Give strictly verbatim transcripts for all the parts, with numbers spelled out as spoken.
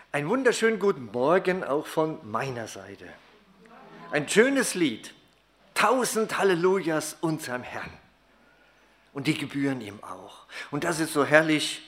Einen wunderschönen guten Morgen auch von meiner Seite. Ein schönes Lied. Tausend Hallelujahs unserem Herrn. Und die gebühren ihm auch. Und das ist so herrlich.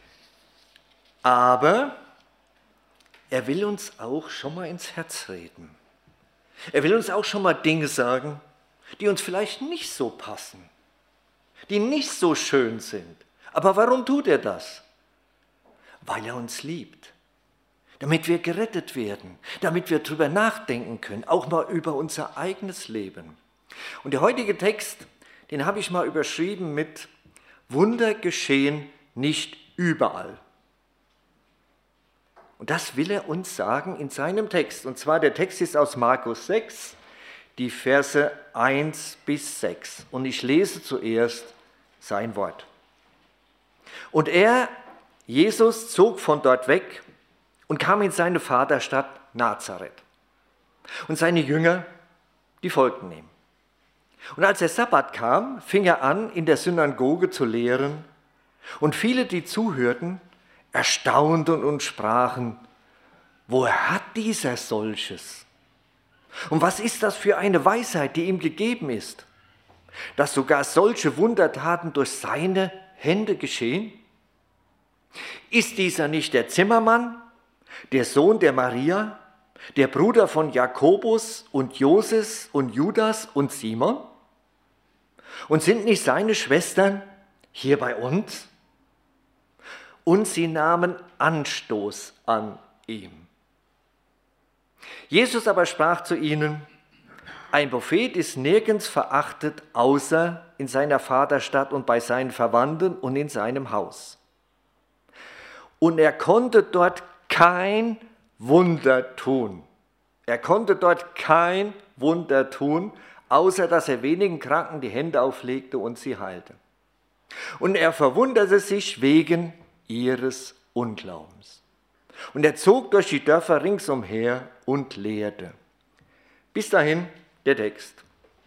Aber er will uns auch schon mal ins Herz reden. Er will uns auch schon mal Dinge sagen, die uns vielleicht nicht so passen, die nicht so schön sind. Aber warum tut er das? Weil er uns liebt. Damit wir gerettet werden, damit wir darüber nachdenken können, auch mal über unser eigenes Leben. Und der heutige Text, den habe ich mal überschrieben mit Wunder geschehen nicht überall. Und das will er uns sagen in seinem Text. Und zwar der Text ist aus Markus sechs, die Verse eins bis sechs. Und ich lese zuerst sein Wort. Und er, Jesus, zog von dort weg und kam in seine Vaterstadt Nazareth. Und seine Jünger, die folgten ihm. Und als der Sabbat kam, fing er an, in der Synagoge zu lehren. Und viele, die zuhörten, erstaunten und sprachen, woher hat dieser solches? Und was ist das für eine Weisheit, die ihm gegeben ist, dass sogar solche Wundertaten durch seine Hände geschehen? Ist dieser nicht der Zimmermann, der Sohn der Maria, der Bruder von Jakobus und Joses und Judas und Simon? Und sind nicht seine Schwestern hier bei uns? Und sie nahmen Anstoß an ihm. Jesus aber sprach zu ihnen, ein Prophet ist nirgends verachtet, außer in seiner Vaterstadt und bei seinen Verwandten und in seinem Haus. Und er konnte dort kein Wunder tun. Er konnte dort kein Wunder tun, außer dass er wenigen Kranken die Hände auflegte und sie heilte. Und er verwunderte sich wegen ihres Unglaubens. Und er zog durch die Dörfer ringsumher und lehrte. Bis dahin der Text.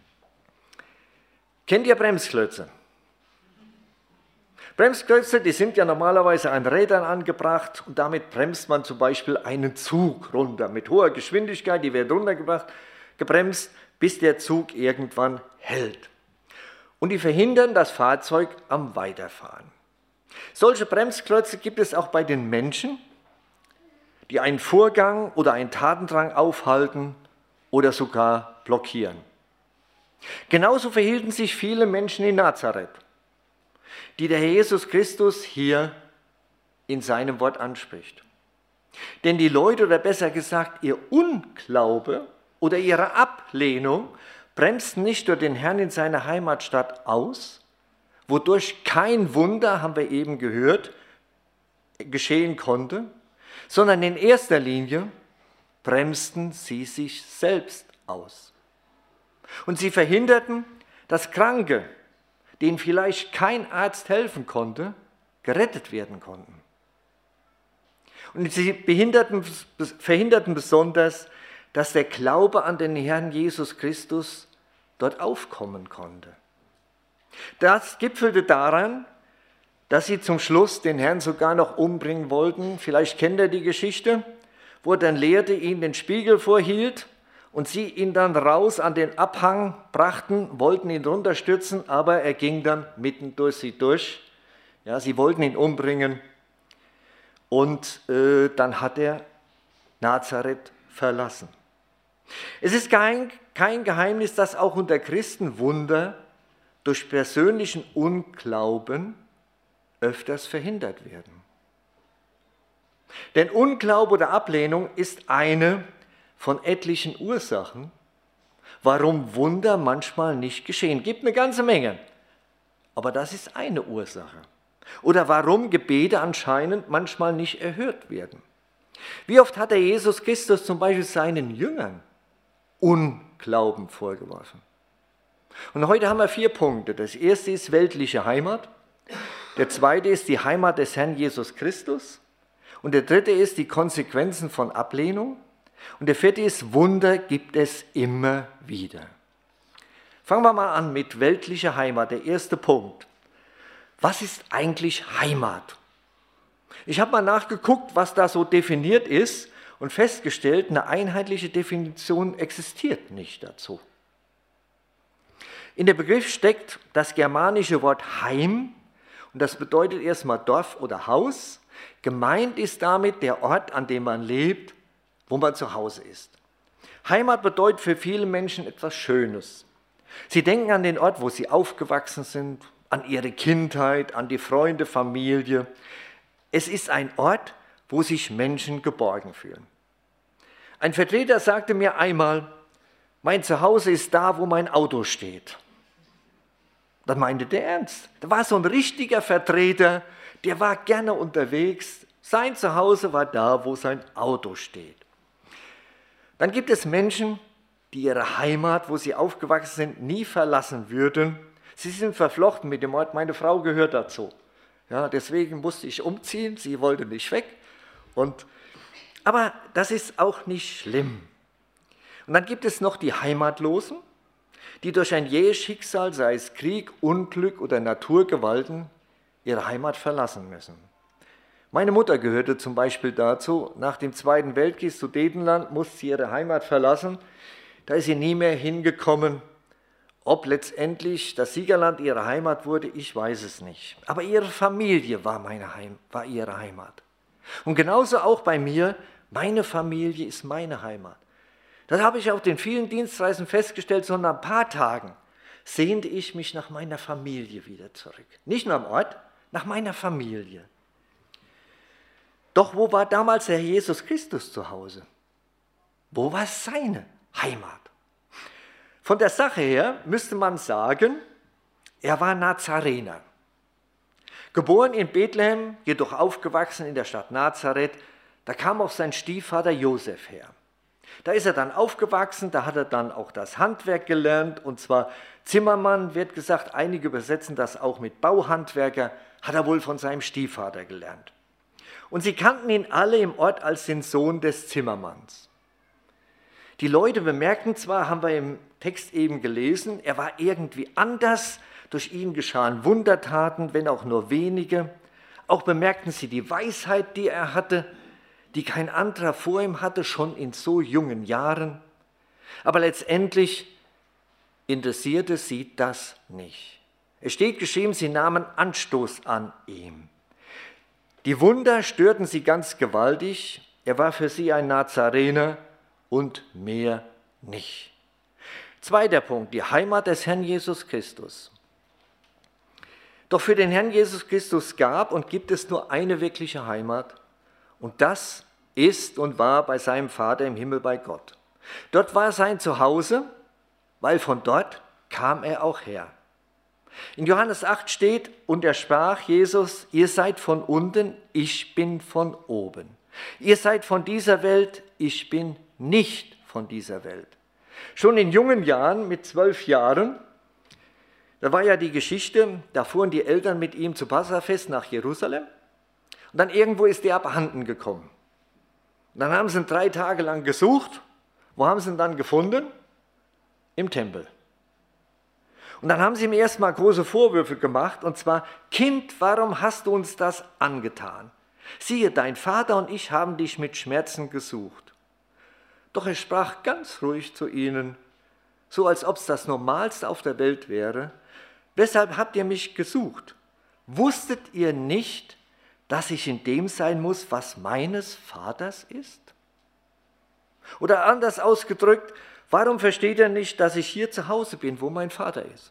Kennt ihr Bremsklötze? Bremsklötze, die sind ja normalerweise an Rädern angebracht und damit bremst man zum Beispiel einen Zug runter. Mit hoher Geschwindigkeit, die wird runtergebracht, gebremst, bis der Zug irgendwann hält. Und die verhindern das Fahrzeug am Weiterfahren. Solche Bremsklötze gibt es auch bei den Menschen, die einen Vorgang oder einen Tatendrang aufhalten oder sogar blockieren. Genauso verhielten sich viele Menschen in Nazareth, die der Herr Jesus Christus hier in seinem Wort anspricht. Denn die Leute, oder besser gesagt ihr Unglaube oder ihre Ablehnung, bremsten nicht nur den Herrn in seiner Heimatstadt aus, wodurch kein Wunder, haben wir eben gehört, geschehen konnte, sondern in erster Linie bremsten sie sich selbst aus. Und sie verhinderten, dass Kranke, denen vielleicht kein Arzt helfen konnte, gerettet werden konnten. Und sie behinderten, verhinderten besonders, dass der Glaube an den Herrn Jesus Christus dort aufkommen konnte. Das gipfelte daran, dass sie zum Schluss den Herrn sogar noch umbringen wollten. Vielleicht kennt ihr die Geschichte, wo er dann lehrte, ihn den Spiegel vorhielt und sie ihn dann raus an den Abhang brachten, wollten ihn runterstürzen, aber er ging dann mitten durch sie durch. Ja, sie wollten ihn umbringen und äh, dann hat er Nazareth verlassen. Es ist kein, kein Geheimnis, dass auch unter Christen Wunder durch persönlichen Unglauben öfters verhindert werden. Denn Unglaube oder Ablehnung ist eine von etlichen Ursachen, warum Wunder manchmal nicht geschehen. Gibt eine ganze Menge, aber das ist eine Ursache. Oder warum Gebete anscheinend manchmal nicht erhört werden. Wie oft hat der Jesus Christus zum Beispiel seinen Jüngern Unglauben vorgeworfen? Und heute haben wir vier Punkte. Das erste ist weltliche Heimat. Der zweite ist die Heimat des Herrn Jesus Christus. Und der dritte ist die Konsequenzen von Ablehnung. Und der vierte ist, Wunder gibt es immer wieder. Fangen wir mal an mit weltlicher Heimat, der erste Punkt. Was ist eigentlich Heimat? Ich habe mal nachgeguckt, was da so definiert ist und festgestellt, eine einheitliche Definition existiert nicht dazu. In dem Begriff steckt das germanische Wort Heim und das bedeutet erstmal Dorf oder Haus. Gemeint ist damit der Ort, an dem man lebt, wo man zu Hause ist. Heimat bedeutet für viele Menschen etwas Schönes. Sie denken an den Ort, wo sie aufgewachsen sind, an ihre Kindheit, an die Freunde, Familie. Es ist ein Ort, wo sich Menschen geborgen fühlen. Ein Vertreter sagte mir einmal, mein Zuhause ist da, wo mein Auto steht. Das meinte der ernst. Da war so ein richtiger Vertreter, der war gerne unterwegs. Sein Zuhause war da, wo sein Auto steht. Dann gibt es Menschen, die ihre Heimat, wo sie aufgewachsen sind, nie verlassen würden. Sie sind verflochten mit dem Ort, meine Frau gehört dazu. Ja, deswegen musste ich umziehen, sie wollte nicht weg. Und, aber das ist auch nicht schlimm. Und dann gibt es noch die Heimatlosen, die durch ein jähes Schicksal, sei es Krieg, Unglück oder Naturgewalten, ihre Heimat verlassen müssen. Meine Mutter gehörte zum Beispiel dazu. Nach dem Zweiten Weltkrieg, Sudetenland, musste sie ihre Heimat verlassen. Da ist sie nie mehr hingekommen. Ob letztendlich das Siegerland ihre Heimat wurde, ich weiß es nicht. Aber ihre Familie war, meine Heim, war ihre Heimat. Und genauso auch bei mir, meine Familie ist meine Heimat. Das habe ich auf den vielen Dienstreisen festgestellt, sondern nach ein paar Tagen sehnte ich mich nach meiner Familie wieder zurück. Nicht nur am Ort, nach meiner Familie. Doch wo war damals der Herr Jesus Christus zu Hause? Wo war seine Heimat? Von der Sache her müsste man sagen, er war Nazarener. Geboren in Bethlehem, jedoch aufgewachsen in der Stadt Nazareth, da kam auch sein Stiefvater Josef her. Da ist er dann aufgewachsen, da hat er dann auch das Handwerk gelernt, und zwar Zimmermann, wird gesagt, einige übersetzen das auch mit Bauhandwerker, hat er wohl von seinem Stiefvater gelernt. Und sie kannten ihn alle im Ort als den Sohn des Zimmermanns. Die Leute bemerkten zwar, haben wir im Text eben gelesen, er war irgendwie anders, durch ihn geschahen Wundertaten, wenn auch nur wenige. Auch bemerkten sie die Weisheit, die er hatte, die kein anderer vor ihm hatte, schon in so jungen Jahren. Aber letztendlich interessierte sie das nicht. Es steht geschrieben, sie nahmen Anstoß an ihm. Die Wunder störten sie ganz gewaltig. Er war für sie ein Nazarener und mehr nicht. Zweiter Punkt, die Heimat des Herrn Jesus Christus. Doch für den Herrn Jesus Christus gab und gibt es nur eine wirkliche Heimat, und das ist und war bei seinem Vater im Himmel bei Gott. Dort war sein Zuhause, weil von dort kam er auch her. In Johannes acht steht, und er sprach, Jesus, ihr seid von unten, ich bin von oben. Ihr seid von dieser Welt, ich bin nicht von dieser Welt. Schon in jungen Jahren, mit zwölf Jahren, da war ja die Geschichte, da fuhren die Eltern mit ihm zu Passafest nach Jerusalem, und dann irgendwo ist er abhanden gekommen. Und dann haben sie ihn drei Tage lang gesucht. Wo haben sie ihn dann gefunden? Im Tempel. Und dann haben sie ihm erstmal große Vorwürfe gemacht, und zwar, Kind, warum hast du uns das angetan? Siehe, dein Vater und ich haben dich mit Schmerzen gesucht. Doch er sprach ganz ruhig zu ihnen, so als ob es das Normalste auf der Welt wäre. Weshalb habt ihr mich gesucht? Wusstet ihr nicht, dass ich in dem sein muss, was meines Vaters ist? Oder anders ausgedrückt, warum versteht ihr nicht, dass ich hier zu Hause bin, wo mein Vater ist?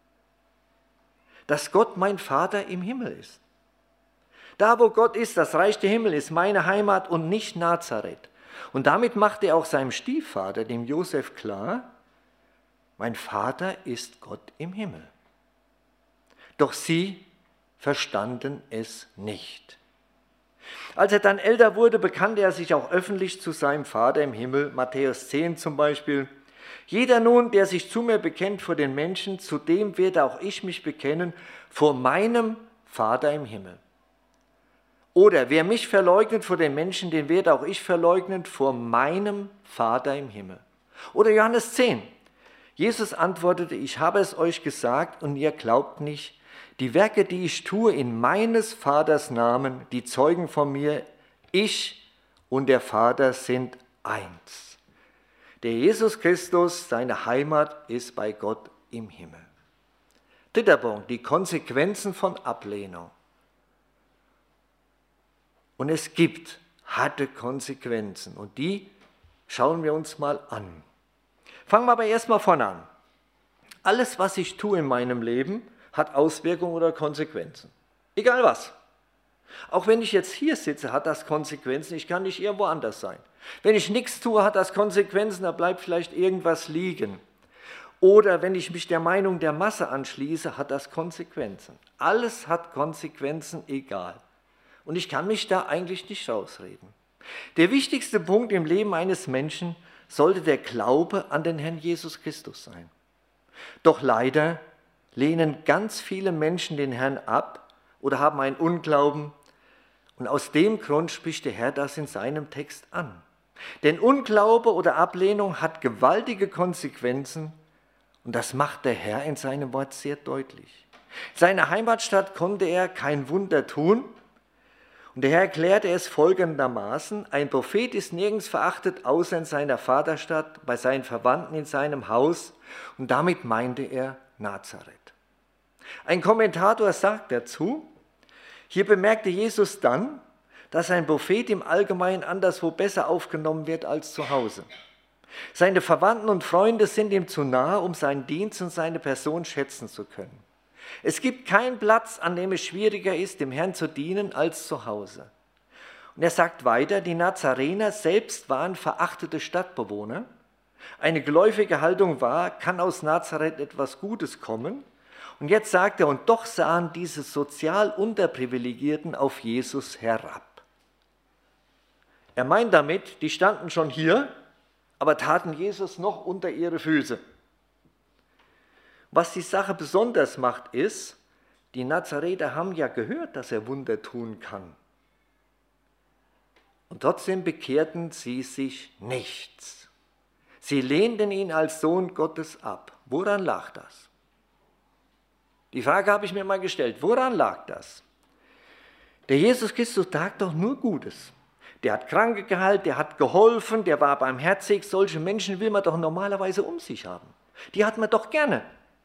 Dass Gott mein Vater im Himmel ist. Da, wo Gott ist, das Reich der Himmel ist meine Heimat und nicht Nazareth. Und damit machte er auch seinem Stiefvater, dem Josef, klar, mein Vater ist Gott im Himmel. Doch sie verstanden es nicht. Als er dann älter wurde, bekannte er sich auch öffentlich zu seinem Vater im Himmel, Matthäus zehn zum Beispiel. Jeder nun, der sich zu mir bekennt vor den Menschen, zu dem werde auch ich mich bekennen vor meinem Vater im Himmel. Oder wer mich verleugnet vor den Menschen, den werde auch ich verleugnen vor meinem Vater im Himmel. Oder Johannes zehn. Jesus antwortete, ich habe es euch gesagt und ihr glaubt nicht. Die Werke, die ich tue in meines Vaters Namen, die zeugen von mir, ich und der Vater sind eins. Der Jesus Christus, seine Heimat ist bei Gott im Himmel. Dritter Punkt, die Konsequenzen von Ablehnung. Und es gibt harte Konsequenzen und die schauen wir uns mal an. Fangen wir aber erstmal vorne an. Alles, was ich tue in meinem Leben, hat Auswirkungen oder Konsequenzen. Egal was. Auch wenn ich jetzt hier sitze, hat das Konsequenzen. Ich kann nicht irgendwo anders sein. Wenn ich nichts tue, hat das Konsequenzen, da bleibt vielleicht irgendwas liegen. Oder wenn ich mich der Meinung der Masse anschließe, hat das Konsequenzen. Alles hat Konsequenzen, egal. Und ich kann mich da eigentlich nicht rausreden. Der wichtigste Punkt im Leben eines Menschen sollte der Glaube an den Herrn Jesus Christus sein. Doch leider lehnen ganz viele Menschen den Herrn ab oder haben einen Unglauben. Und aus dem Grund spricht der Herr das in seinem Text an. Denn Unglaube oder Ablehnung hat gewaltige Konsequenzen und das macht der Herr in seinem Wort sehr deutlich. In seiner Heimatstadt konnte er kein Wunder tun. Und der Herr erklärte es folgendermaßen: Ein Prophet ist nirgends verachtet, außer in seiner Vaterstadt, bei seinen Verwandten in seinem Haus. Und damit meinte er Nazareth. Ein Kommentator sagt dazu, hier bemerkte Jesus dann, dass ein Prophet im Allgemeinen anderswo besser aufgenommen wird als zu Hause. Seine Verwandten und Freunde sind ihm zu nahe, um seinen Dienst und seine Person schätzen zu können. Es gibt keinen Platz, an dem es schwieriger ist, dem Herrn zu dienen, als zu Hause. Und er sagt weiter, die Nazarener selbst waren verachtete Stadtbewohner. Eine geläufige Haltung war, kann aus Nazareth etwas Gutes kommen? Und jetzt sagt er, und doch sahen diese sozial Unterprivilegierten auf Jesus herab. Er meint damit, die standen schon hier, aber taten Jesus noch unter ihre Füße. Was die Sache besonders macht, ist, die Nazareter haben ja gehört, dass er Wunder tun kann. Und trotzdem bekehrten sie sich nichts. Sie lehnten ihn als Sohn Gottes ab. Woran lag das? Die Frage habe ich mir mal gestellt. Woran lag das? Der Jesus Christus tat doch nur Gutes. Der hat Kranke geheilt, der hat geholfen, der war barmherzig. Solche Menschen will man doch normalerweise um sich haben. Die hat man doch gerne.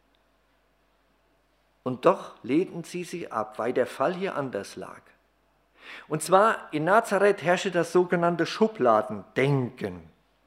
Und doch lehnten sie sich ab, weil der Fall hier anders lag. Und zwar in Nazareth herrschte das sogenannte Schubladendenken.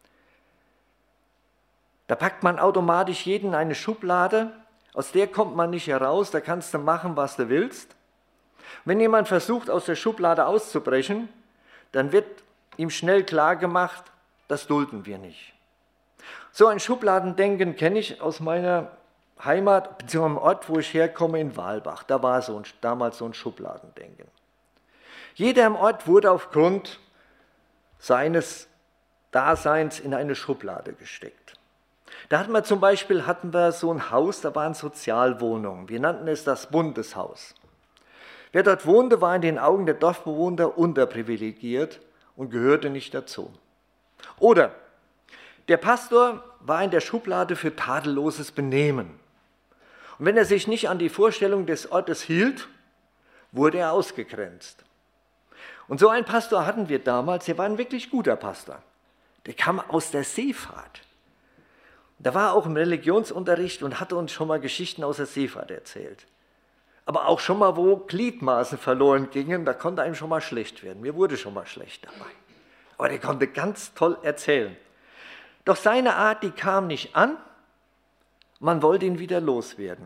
Da packt man automatisch jeden in eine Schublade, aus der kommt man nicht heraus, da kannst du machen, was du willst. Wenn jemand versucht, aus der Schublade auszubrechen, dann wird ihm schnell klar gemacht, das dulden wir nicht. So ein Schubladendenken kenne ich aus meiner Heimat, beziehungsweise am Ort, wo ich herkomme, in Walbach. Da war so ein, damals so ein Schubladendenken. Jeder im Ort wurde aufgrund seines Daseins in eine Schublade gesteckt. Da hatten wir zum Beispiel hatten wir so ein Haus, da waren Sozialwohnungen. Wir nannten es das Bundeshaus. Wer dort wohnte, war in den Augen der Dorfbewohner unterprivilegiert und gehörte nicht dazu. Oder der Pastor war in der Schublade für tadelloses Benehmen. Und wenn er sich nicht an die Vorstellung des Ortes hielt, wurde er ausgegrenzt. Und so einen Pastor hatten wir damals, der war ein wirklich guter Pastor. Der kam aus der Seefahrt. Der war auch im Religionsunterricht und hatte uns schon mal Geschichten aus der Seefahrt erzählt. Aber auch schon mal, wo Gliedmaßen verloren gingen, da konnte einem schon mal schlecht werden. Mir wurde schon mal schlecht dabei. Aber der konnte ganz toll erzählen. Doch seine Art, die kam nicht an. Man wollte ihn wieder loswerden.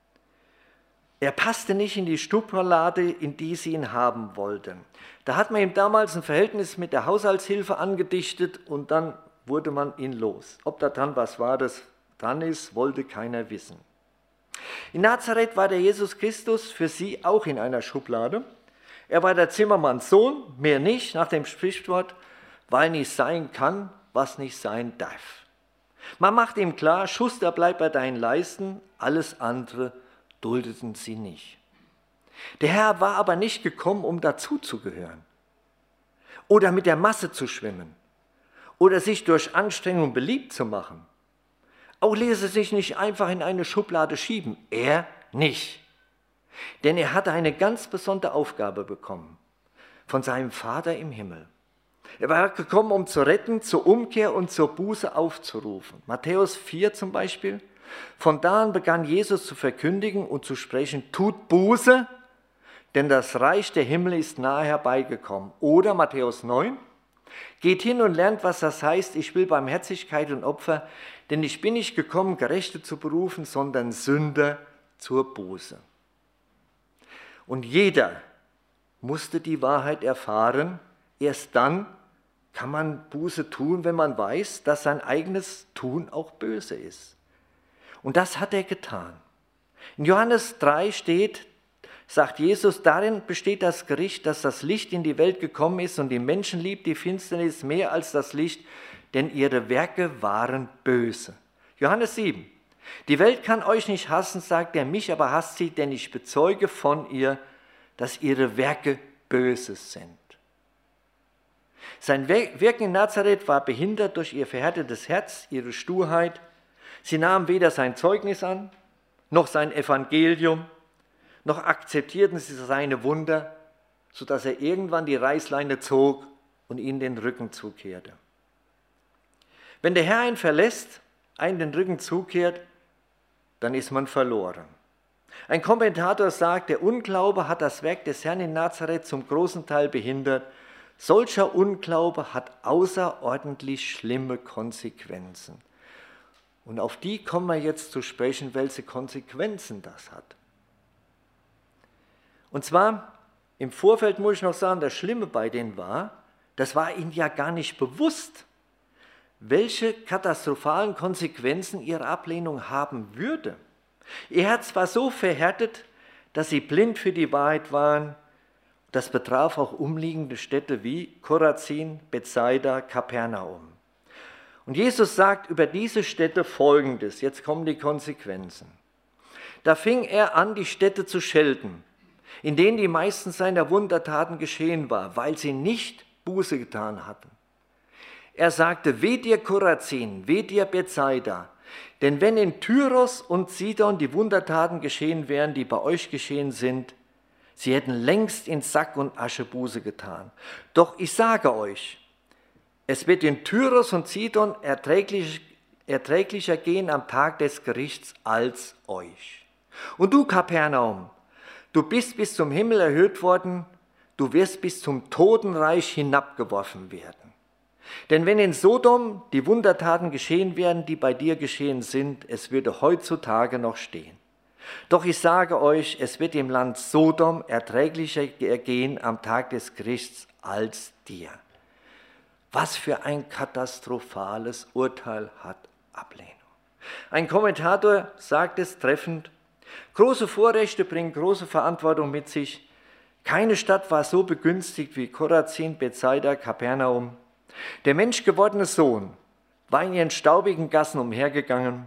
Er passte nicht in die Schublade, in die sie ihn haben wollten. Da hat man ihm damals ein Verhältnis mit der Haushaltshilfe angedichtet und dann wurde man ihn los. Ob da dran was war, das dran ist, wollte keiner wissen. In Nazareth war der Jesus Christus für sie auch in einer Schublade. Er war der Zimmermanns Sohn, mehr nicht, nach dem Sprichwort, weil nicht sein kann, was nicht sein darf. Man macht ihm klar, Schuster, bleib bei deinen Leisten, alles andere duldeten sie nicht. Der Herr war aber nicht gekommen, um dazuzugehören oder mit der Masse zu schwimmen oder sich durch Anstrengung beliebt zu machen. Auch ließ er sich nicht einfach in eine Schublade schieben, er nicht. Denn er hatte eine ganz besondere Aufgabe bekommen von seinem Vater im Himmel. Er war gekommen, um zu retten, zur Umkehr und zur Buße aufzurufen. Matthäus vier zum Beispiel. Von da an begann Jesus zu verkündigen und zu sprechen, tut Buße, denn das Reich der Himmel ist nahe herbeigekommen. Oder Matthäus neun, geht hin und lernt, was das heißt, ich will Barmherzigkeit und Opfer, denn ich bin nicht gekommen, Gerechte zu berufen, sondern Sünder zur Buße. Und jeder musste die Wahrheit erfahren, erst dann kann man Buße tun, wenn man weiß, dass sein eigenes Tun auch böse ist. Und das hat er getan. In Johannes drei steht, sagt Jesus, darin besteht das Gericht, dass das Licht in die Welt gekommen ist und die Menschen liebt die Finsternis mehr als das Licht, denn ihre Werke waren böse. Johannes sieben, die Welt kann euch nicht hassen, sagt er, mich aber hasst sie, denn ich bezeuge von ihr, dass ihre Werke böse sind. Sein Wirken in Nazareth war behindert durch ihr verhärtetes Herz, ihre Sturheit. Sie nahmen weder sein Zeugnis an, noch sein Evangelium, noch akzeptierten sie seine Wunder, sodass er irgendwann die Reißleine zog und ihnen den Rücken zukehrte. Wenn der Herr einen verlässt, einen den Rücken zukehrt, dann ist man verloren. Ein Kommentator sagt, der Unglaube hat das Werk des Herrn in Nazareth zum großen Teil behindert. Solcher Unglaube hat außerordentlich schlimme Konsequenzen. Und auf die kommen wir jetzt zu sprechen, welche Konsequenzen das hat. Und zwar, im Vorfeld muss ich noch sagen, das Schlimme bei denen war, das war ihnen ja gar nicht bewusst, welche katastrophalen Konsequenzen ihre Ablehnung haben würde. Ihr Herz war so verhärtet, dass sie blind für die Wahrheit waren. Das betraf auch umliegende Städte wie Chorazin, Bethsaida, Kapernaum. Und Jesus sagt über diese Städte Folgendes, jetzt kommen die Konsequenzen. Da fing er an, die Städte zu schelten, in denen die meisten seiner Wundertaten geschehen war, weil sie nicht Buße getan hatten. Er sagte, weh dir Chorazin, weh dir Bethsaida, denn wenn in Tyros und Sidon die Wundertaten geschehen wären, die bei euch geschehen sind, sie hätten längst in Sack und Asche Buße getan. Doch ich sage euch, es wird in Tyros und Sidon erträglich, erträglicher gehen am Tag des Gerichts als euch. Und du, Kapernaum, du bist bis zum Himmel erhöht worden, du wirst bis zum Totenreich hinabgeworfen werden. Denn wenn in Sodom die Wundertaten geschehen werden, die bei dir geschehen sind, es würde heutzutage noch stehen. Doch ich sage euch, es wird im Land Sodom erträglicher gehen am Tag des Gerichts als dir. Was für ein katastrophales Urteil hat Ablehnung. Ein Kommentator sagt es treffend, große Vorrechte bringen große Verantwortung mit sich. Keine Stadt war so begünstigt wie Chorazin, Bethsaida, Kapernaum. Der menschgewordene Sohn war in ihren staubigen Gassen umhergegangen,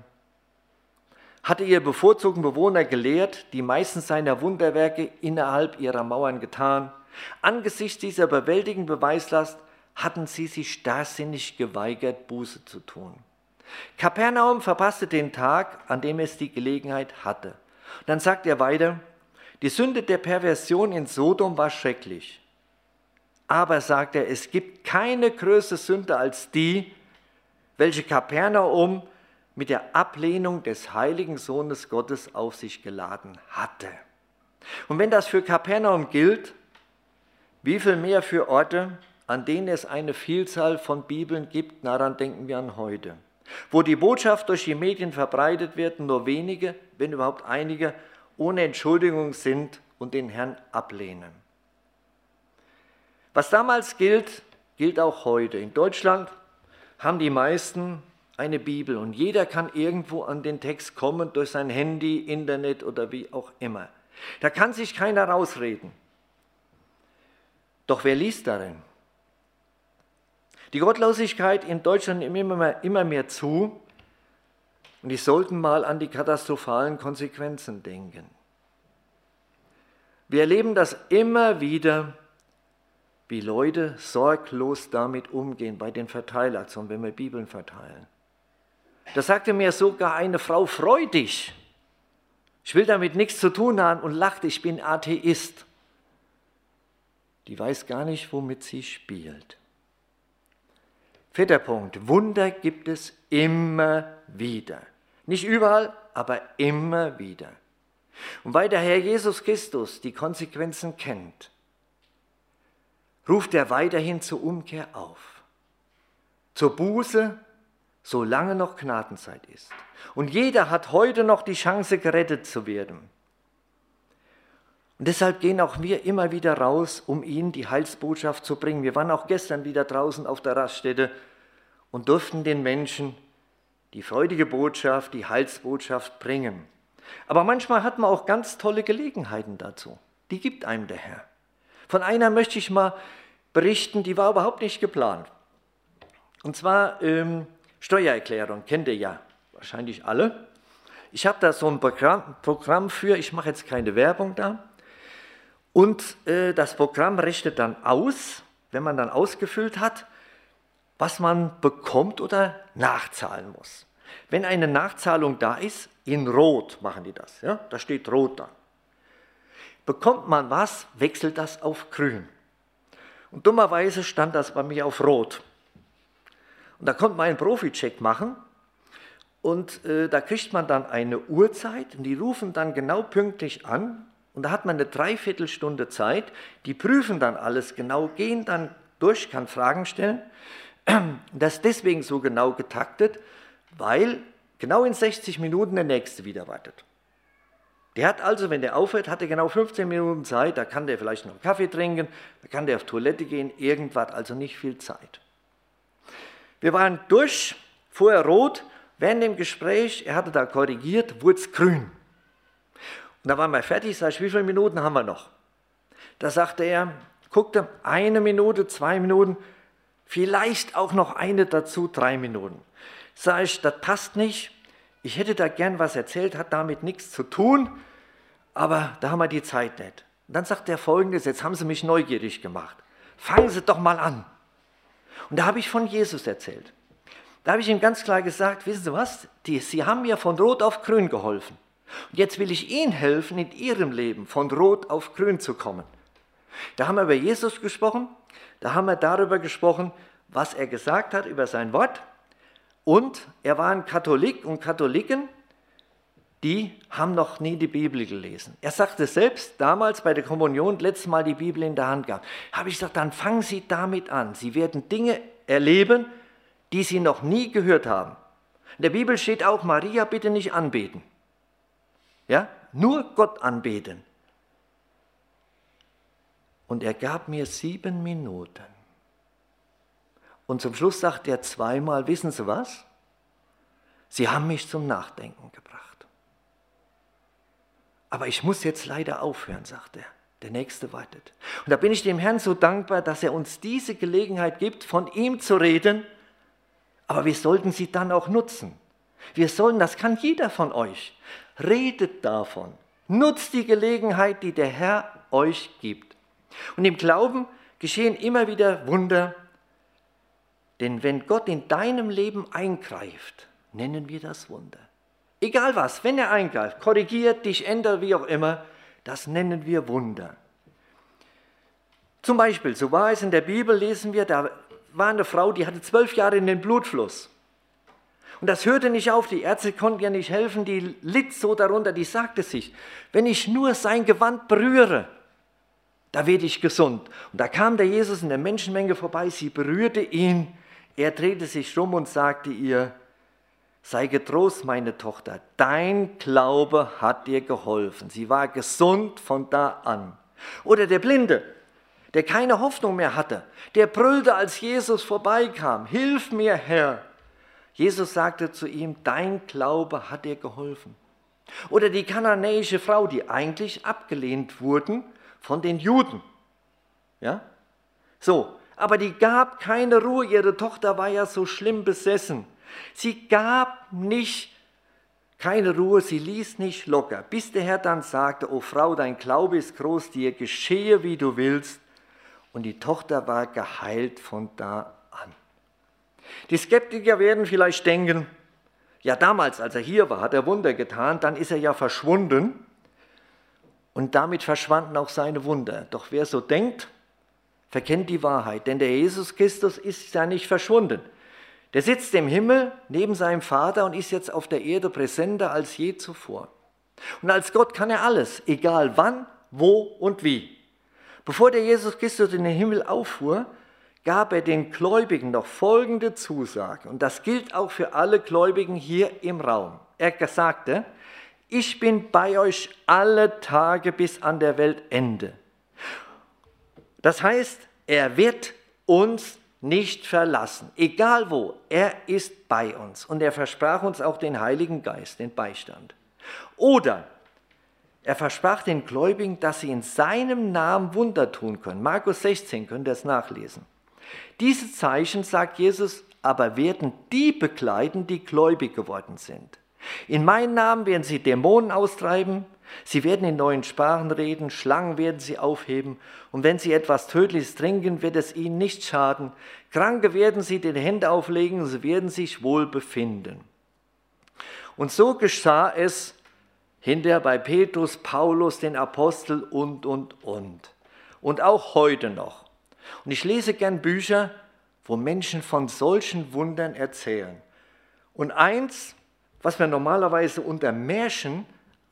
hatte ihre bevorzugten Bewohner gelehrt, die meisten seiner Wunderwerke innerhalb ihrer Mauern getan. Angesichts dieser überwältigenden Beweislast hatten sie sich starrsinnig geweigert, Buße zu tun. Kapernaum verpasste den Tag, an dem es die Gelegenheit hatte. Und dann sagt er weiter, die Sünde der Perversion in Sodom war schrecklich. Aber, sagt er, es gibt keine größere Sünde als die, welche Kapernaum mit der Ablehnung des heiligen Sohnes Gottes auf sich geladen hatte. Und wenn das für Kapernaum gilt, wie viel mehr für Orte, an denen es eine Vielzahl von Bibeln gibt, daran denken wir an heute, wo die Botschaft durch die Medien verbreitet wird, nur wenige, wenn überhaupt einige, ohne Entschuldigung sind und den Herrn ablehnen. Was damals gilt, gilt auch heute. In Deutschland haben die meisten eine Bibel und jeder kann irgendwo an den Text kommen durch sein Handy, Internet oder wie auch immer. Da kann sich keiner rausreden. Doch wer liest darin? Die Gottlosigkeit in Deutschland nimmt immer mehr, immer mehr zu und die sollten mal an die katastrophalen Konsequenzen denken. Wir erleben das immer wieder, wie Leute sorglos damit umgehen bei den Verteileraktionen, wenn wir Bibeln verteilen. Da sagte mir sogar eine Frau, freu dich. Ich will damit nichts zu tun haben und lacht, ich bin Atheist. Die weiß gar nicht, womit sie spielt. Vierter Punkt, Wunder gibt es immer wieder. Nicht überall, aber immer wieder. Und weil der Herr Jesus Christus die Konsequenzen kennt, ruft er weiterhin zur Umkehr auf, zur Buße, solange noch Gnadenzeit ist. Und jeder hat heute noch die Chance, gerettet zu werden. Und deshalb gehen auch wir immer wieder raus, um ihnen die Heilsbotschaft zu bringen. Wir waren auch gestern wieder draußen auf der Raststätte und durften den Menschen die freudige Botschaft, die Heilsbotschaft bringen. Aber manchmal hat man auch ganz tolle Gelegenheiten dazu. Die gibt einem der Herr. Von einer möchte ich mal berichten, die war überhaupt nicht geplant. Und zwar ähm, Steuererklärung, kennt ihr ja wahrscheinlich alle. Ich habe da so ein Programm, Programm für, ich mache jetzt keine Werbung da. Und äh, das Programm rechnet dann aus, wenn man dann ausgefüllt hat, was man bekommt oder nachzahlen muss. Wenn eine Nachzahlung da ist, in Rot machen die das, ja? Da steht Rot da. Bekommt man was, wechselt das auf Grün. Und dummerweise stand das bei mir auf Rot. Und da konnte man einen Profi-Check machen und äh, da kriegt man dann eine Uhrzeit und die rufen dann genau pünktlich an und da hat man eine Dreiviertelstunde Zeit, die prüfen dann alles genau, gehen dann durch, kann Fragen stellen. Das ist deswegen so genau getaktet, weil genau in sechzig Minuten der Nächste wieder wartet. Der hat also, wenn der aufhört, hat er genau fünfzehn Minuten Zeit, da kann der vielleicht noch einen Kaffee trinken, da kann der auf Toilette gehen, irgendwas, also nicht viel Zeit. Wir waren durch, vorher rot, während dem Gespräch, er hatte da korrigiert, wurde es grün. Und da waren wir fertig, sag ich, wie viele Minuten haben wir noch? Da sagte er, guckte, eine Minute, zwei Minuten, vielleicht auch noch eine dazu, drei Minuten. Sag ich, das passt nicht, ich hätte da gern was erzählt, hat damit nichts zu tun, aber da haben wir die Zeit nicht. Und dann sagt er Folgendes, jetzt haben Sie mich neugierig gemacht, fangen Sie doch mal an. Und da habe ich von Jesus erzählt. Da habe ich ihm ganz klar gesagt, wissen Sie was, die, Sie haben mir von Rot auf Grün geholfen. Und jetzt will ich Ihnen helfen, in Ihrem Leben von Rot auf Grün zu kommen. Da haben wir über Jesus gesprochen, da haben wir darüber gesprochen, was er gesagt hat über sein Wort. Und er war ein Katholik und Katholiken, die haben noch nie die Bibel gelesen. Er sagte selbst, damals bei der Kommunion, letztes Mal die Bibel in der Hand gehabt, habe ich gesagt, dann fangen Sie damit an. Sie werden Dinge erleben, die Sie noch nie gehört haben. In der Bibel steht auch, Maria bitte nicht anbeten. Ja, nur Gott anbeten. Und er gab mir sieben Minuten. Und zum Schluss sagt er zweimal, wissen Sie was? Sie haben mich zum Nachdenken gebracht. Aber ich muss jetzt leider aufhören, sagt er. Der Nächste wartet. Und da bin ich dem Herrn so dankbar, dass er uns diese Gelegenheit gibt, von ihm zu reden. Aber wir sollten sie dann auch nutzen. Wir sollen, das kann jeder von euch, redet davon. Nutzt die Gelegenheit, die der Herr euch gibt. Und im Glauben geschehen immer wieder Wunder. Denn wenn Gott in deinem Leben eingreift, nennen wir das Wunder. Egal was, wenn er eingreift, korrigiert, dich ändert, wie auch immer, das nennen wir Wunder. Zum Beispiel, so war es in der Bibel, lesen wir, da war eine Frau, die hatte zwölf Jahre in den Blutfluss. Und das hörte nicht auf, die Ärzte konnten ihr nicht helfen, die litt so darunter, die sagte sich, wenn ich nur sein Gewand berühre, da werde ich gesund. Und da kam der Jesus in der Menschenmenge vorbei, sie berührte ihn, er drehte sich rum und sagte ihr, sei getrost, meine Tochter, dein Glaube hat dir geholfen. Sie war gesund von da an. Oder der Blinde, der keine Hoffnung mehr hatte, der brüllte, als Jesus vorbeikam, hilf mir, Herr. Jesus sagte zu ihm, dein Glaube hat dir geholfen. Oder die kananäische Frau, die eigentlich abgelehnt wurden von den Juden. Ja? So, aber die gab keine Ruhe, ihre Tochter war ja so schlimm besessen. Sie gab nicht keine Ruhe, sie ließ nicht locker, bis der Herr dann sagte, o Frau, dein Glaube ist groß, dir geschehe, wie du willst. Und die Tochter war geheilt von da an. Die Skeptiker werden vielleicht denken, Ja, damals, als er hier war, hat er Wunder getan, dann ist er ja verschwunden und damit verschwanden auch seine Wunder. Doch wer so denkt, verkennt die Wahrheit, denn der Jesus Christus ist ja nicht verschwunden. Der sitzt im Himmel neben seinem Vater und ist jetzt auf der Erde präsenter als je zuvor. Und als Gott kann er alles, egal wann, wo und wie. Bevor der Jesus Christus in den Himmel auffuhr, gab er den Gläubigen noch folgende Zusage. Und das gilt auch für alle Gläubigen hier im Raum. Er sagte, ich bin bei euch alle Tage bis an der Weltende. Das heißt, er wird uns nicht verlassen, egal wo, er ist bei uns. Und er versprach uns auch den Heiligen Geist, den Beistand. Oder er versprach den Gläubigen, dass sie in seinem Namen Wunder tun können. Markus sechzehn, könnt ihr es nachlesen. Diese Zeichen, sagt Jesus, aber werden die begleiten, die gläubig geworden sind. In meinem Namen werden sie Dämonen austreiben, sie werden in neuen Sprachen reden, Schlangen werden sie aufheben und wenn sie etwas Tödliches trinken, wird es ihnen nicht schaden. Kranke werden sie die Hände auflegen und sie werden sich wohl befinden. Und so geschah es hinterher bei Petrus, Paulus, den Aposteln und, und, und. Und auch heute noch. Und ich lese gern Bücher, wo Menschen von solchen Wundern erzählen. Und eins, was wir normalerweise unter Märchen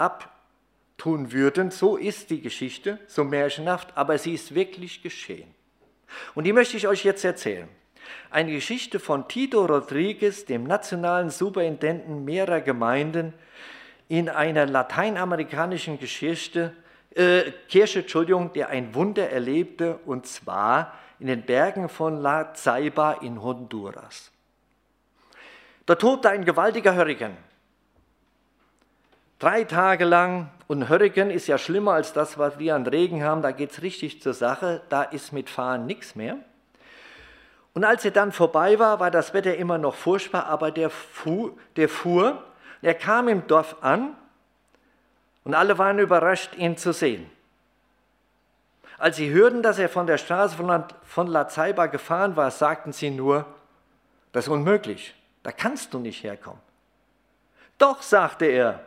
abtun würden, so ist die Geschichte, so märchenhaft, aber sie ist wirklich geschehen. Und die möchte ich euch jetzt erzählen. Eine Geschichte von Tito Rodriguez, dem nationalen Superintendenten mehrerer Gemeinden, in einer lateinamerikanischen Geschichte, äh, Kirche, Entschuldigung, der ein Wunder erlebte, und zwar in den Bergen von La Ceiba in Honduras. Da tobte ein gewaltiger Hurrikan. Drei Tage lang, und Hurrikan ist ja schlimmer als das, was wir an Regen haben, da geht es richtig zur Sache, da ist mit Fahren nichts mehr. Und als er dann vorbei war, war das Wetter immer noch furchtbar, aber der fuhr, der fuhr, er kam im Dorf an und alle waren überrascht, ihn zu sehen. Als sie hörten, dass er von der Straße von La Ceiba gefahren war, sagten sie nur, das ist unmöglich, da kannst du nicht herkommen. Doch, sagte er,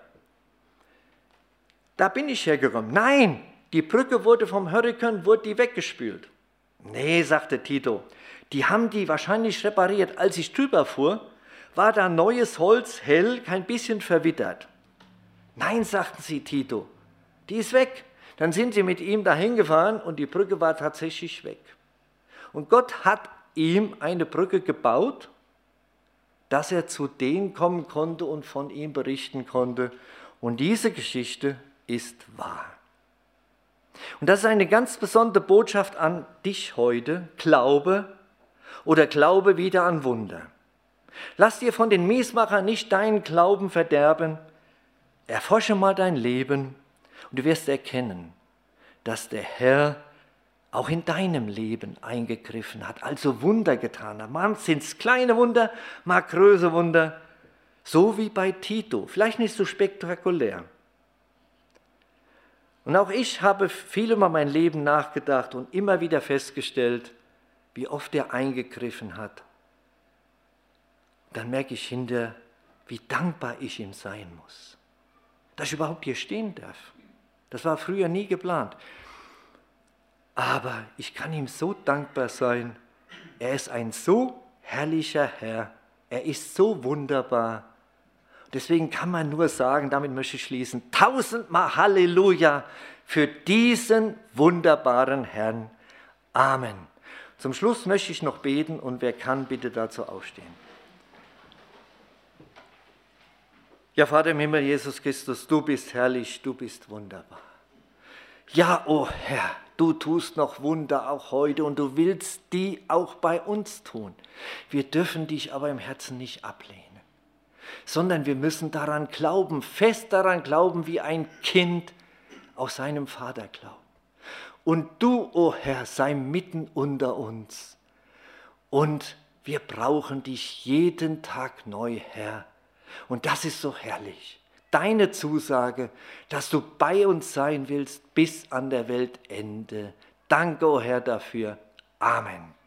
da bin ich hergekommen. Nein, die Brücke wurde vom Hurrikan, wurde die weggespült. Nee, sagte Tito, die haben die wahrscheinlich repariert. Als ich drüber fuhr, war da neues Holz, hell, kein bisschen verwittert. Nein, sagten sie, Tito, die ist weg. Dann sind sie mit ihm dahin gefahren und die Brücke war tatsächlich weg. Und Gott hat ihm eine Brücke gebaut, dass er zu denen kommen konnte und von ihm berichten konnte. Und diese Geschichte ist wahr. Und das ist eine ganz besondere Botschaft an dich heute. Glaube oder glaube wieder an Wunder. Lass dir von den Miesmachern nicht deinen Glauben verderben. Erforsche mal dein Leben und du wirst erkennen, dass der Herr auch in deinem Leben eingegriffen hat, also Wunder getan hat. Mal sind es kleine Wunder, mal größere Wunder, so wie bei Tito, vielleicht nicht so spektakulär. Und auch ich habe viel über mein Leben nachgedacht und immer wieder festgestellt, wie oft er eingegriffen hat. Dann merke ich hinterher, wie dankbar ich ihm sein muss, dass ich überhaupt hier stehen darf. Das war früher nie geplant. Aber ich kann ihm so dankbar sein. Er ist ein so herrlicher Herr. Er ist so wunderbar. Deswegen kann man nur sagen, damit möchte ich schließen, tausendmal Halleluja für diesen wunderbaren Herrn. Amen. Zum Schluss möchte ich noch beten und wer kann, bitte dazu aufstehen. Ja, Vater im Himmel, Jesus Christus, du bist herrlich, du bist wunderbar. Ja, o oh Herr, du tust noch Wunder auch heute und du willst die auch bei uns tun. Wir dürfen dich aber im Herzen nicht ablehnen, sondern wir müssen daran glauben, fest daran glauben, wie ein Kind aus seinem Vater glaubt. Und du, o oh Herr, sei mitten unter uns. Und wir brauchen dich jeden Tag neu, Herr. Und das ist so herrlich. Deine Zusage, dass du bei uns sein willst bis an der Weltende. Danke, o oh Herr, dafür. Amen.